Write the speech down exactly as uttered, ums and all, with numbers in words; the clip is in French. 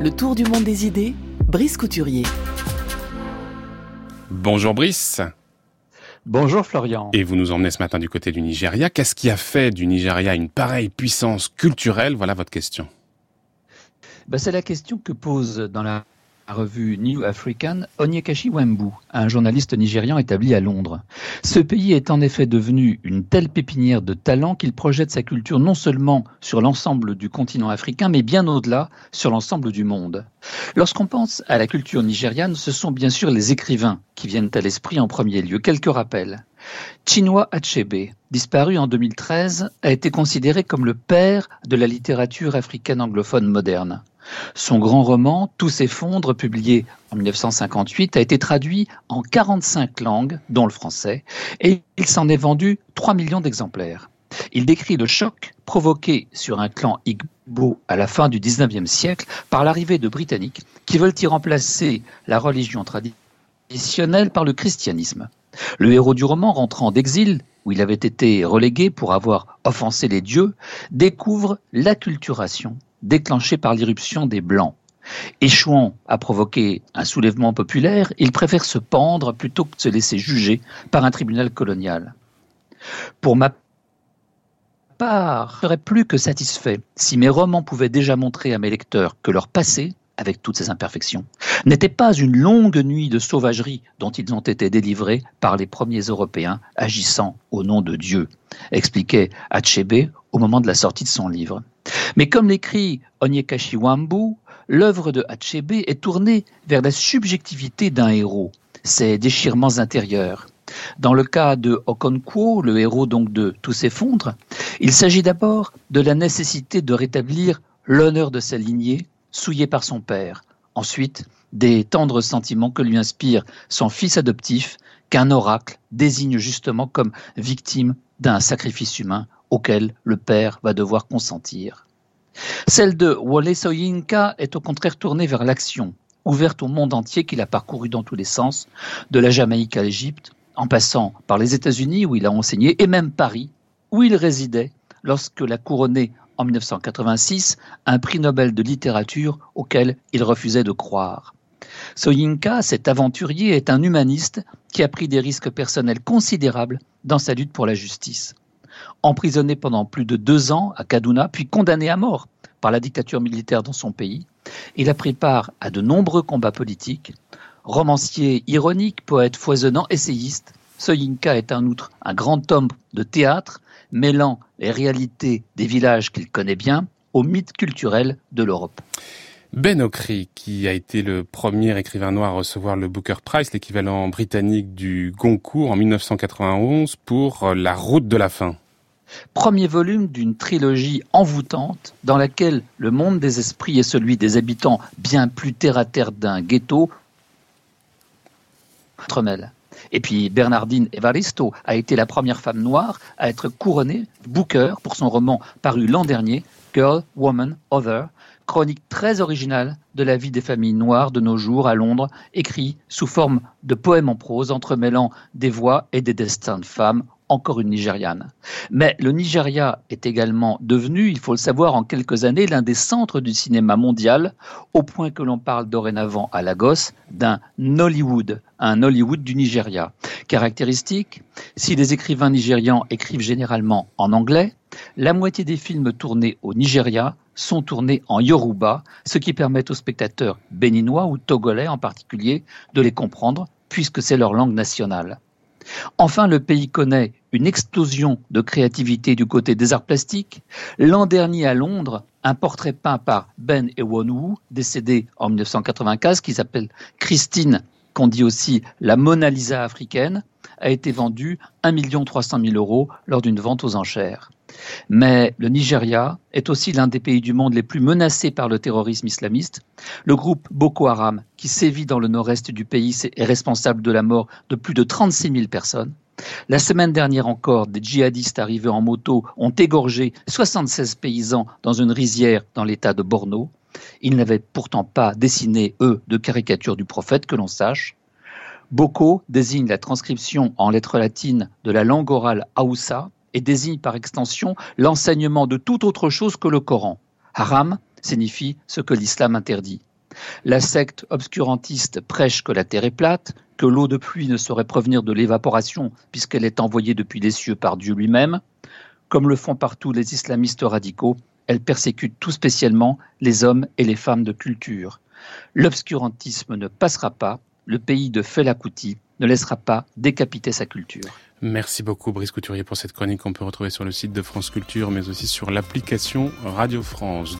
Le tour du monde des idées, Brice Couturier. Bonjour Brice. Bonjour Florian. Et vous nous emmenez ce matin du côté du Nigeria. Qu'est-ce qui a fait du Nigeria une pareille puissance culturelle ? Voilà votre question. Ben, c'est la question que pose dans la revue New African Onyekachi Wembu, un journaliste nigérian établi à Londres. Ce pays est en effet devenu une telle pépinière de talents qu'il projette sa culture non seulement sur l'ensemble du continent africain, mais bien au-delà, sur l'ensemble du monde. Lorsqu'on pense à la culture nigériane, ce sont bien sûr les écrivains qui viennent à l'esprit en premier lieu. Quelques rappels. Chinua Achebe, disparu en deux mille treize, a été considéré comme le père de la littérature africaine anglophone moderne. Son grand roman, Tout s'effondre, publié en dix-neuf cent cinquante-huit, a été traduit en quarante-cinq langues, dont le français, et il s'en est vendu trois millions d'exemplaires. Il décrit le choc provoqué sur un clan Igbo à la fin du dix-neuvième siècle par l'arrivée de Britanniques qui veulent y remplacer la religion traditionnelle par le christianisme. Le héros du roman, rentrant d'exil, où il avait été relégué pour avoir offensé les dieux, découvre l'acculturation déclenchée par l'irruption des Blancs. Échouant à provoquer un soulèvement populaire, il préfère se pendre plutôt que de se laisser juger par un tribunal colonial. Pour ma part, je serais plus que satisfait si mes romans pouvaient déjà montrer à mes lecteurs que leur passé, avec toutes ses imperfections, n'était pas une longue nuit de sauvagerie dont ils ont été délivrés par les premiers Européens agissant au nom de Dieu, expliquait Achebe au moment de la sortie de son livre. Mais comme l'écrit Onyekachi Wembu, l'œuvre de Achebe est tournée vers la subjectivité d'un héros, ses déchirements intérieurs. Dans le cas de Okonkwo, le héros donc de Tout s'effondre, il s'agit d'abord de la nécessité de rétablir l'honneur de sa lignée, souillée par son père. Ensuite, des tendres sentiments que lui inspire son fils adoptif, qu'un oracle désigne justement comme victime d'un sacrifice humain auquel le père va devoir consentir. Celle de Wole Soyinka est au contraire tournée vers l'action, ouverte au monde entier qu'il a parcouru dans tous les sens, de la Jamaïque à l'Égypte, en passant par les États-Unis où il a enseigné, et même Paris, où il résidait lorsque l'a couronné en dix-neuf cent quatre-vingt-six un prix Nobel de littérature auquel il refusait de croire. Soyinka, cet aventurier, est un humaniste qui a pris des risques personnels considérables dans sa lutte pour la justice. Emprisonné pendant plus de deux ans à Kaduna, puis condamné à mort par la dictature militaire dans son pays, il a pris part à de nombreux combats politiques. Romancier ironique, poète foisonnant, essayiste, Soyinka est en outre un grand homme de théâtre, mêlant les réalités des villages qu'il connaît bien aux mythes culturels de l'Europe. Ben Okri, qui a été le premier écrivain noir à recevoir le Booker Prize, l'équivalent britannique du Goncourt en dix-neuf cent quatre-vingt-onze, pour La Route de la faim. Premier volume d'une trilogie envoûtante dans laquelle le monde des esprits est celui des habitants bien plus terre-à-terre d'un ghetto entremêle. Et puis Bernardine Evaristo a été la première femme noire à être couronnée Booker pour son roman paru l'an dernier, Girl, Woman, Other, chronique très originale de la vie des familles noires de nos jours à Londres, écrit sous forme de poèmes en prose entremêlant des voix et des destins de femmes, encore une Nigériane. Mais le Nigeria est également devenu, il faut le savoir, en quelques années, l'un des centres du cinéma mondial, au point que l'on parle dorénavant à Lagos d'un Nollywood, un Hollywood du Nigeria. Caractéristique, si les écrivains nigérians écrivent généralement en anglais, la moitié des films tournés au Nigeria sont tournés en Yoruba, ce qui permet aux spectateurs béninois ou togolais en particulier de les comprendre, puisque c'est leur langue nationale. Enfin, le pays connaît une explosion de créativité du côté des arts plastiques. L'an dernier à Londres, un portrait peint par Ben Ewonu, décédé en dix-neuf cent quatre-vingt-quinze, qui s'appelle Christine, qu'on dit aussi la Mona Lisa africaine, a été vendu un million trois cent mille euros lors d'une vente aux enchères. Mais le Nigeria est aussi l'un des pays du monde les plus menacés par le terrorisme islamiste. Le groupe Boko Haram, qui sévit dans le nord-est du pays, est responsable de la mort de plus de trente-six mille personnes. La semaine dernière encore, des djihadistes arrivés en moto ont égorgé soixante-seize paysans dans une rizière dans l'état de Borno. Ils n'avaient pourtant pas dessiné, eux, de caricature du prophète, que l'on sache. Boko désigne la transcription en lettres latines de la langue orale Haoussa et désigne par extension l'enseignement de toute autre chose que le Coran. Haram signifie ce que l'islam interdit. La secte obscurantiste prêche que la Terre est plate, que l'eau de pluie ne saurait provenir de l'évaporation puisqu'elle est envoyée depuis les cieux par Dieu lui-même. Comme le font partout les islamistes radicaux, elle persécute tout spécialement les hommes et les femmes de culture. L'obscurantisme ne passera pas, le pays de Fela Kuti ne laissera pas décapiter sa culture. Merci beaucoup Brice Couturier pour cette chronique qu'on peut retrouver sur le site de France Culture mais aussi sur l'application Radio France.